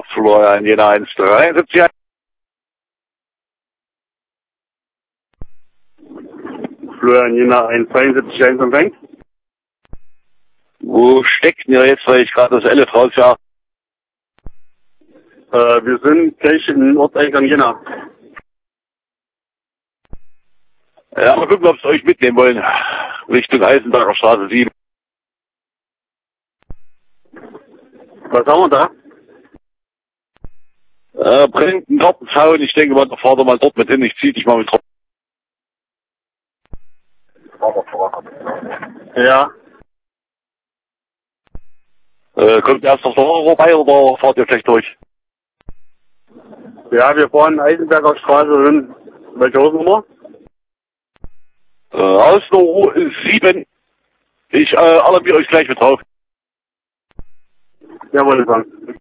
Florian Jena 173. Florian Jena 173 empfängt. Wo steckt ihr jetzt, weil ich gerade das LF rausjage? Wir sind gleich im Ortseingang Jena. Ja, mal gucken, ob sie euch mitnehmen wollen. Richtung Eisenberger Straße 7. Was haben wir da? Bringt einen Gartenzaun. Ich denke mal, da fahrt ihr mal dort mit hin. Ich zieh dich mal mit drauf. Ja. Kommt ihr erst auf der Fahrer vorbei oder fahrt ihr gleich durch? Ja, wir fahren Eisenberger Straße hin. Welche Hausnummer? Hausnummer 7. Ich alarmiere euch gleich mit drauf. Jawohl, danke.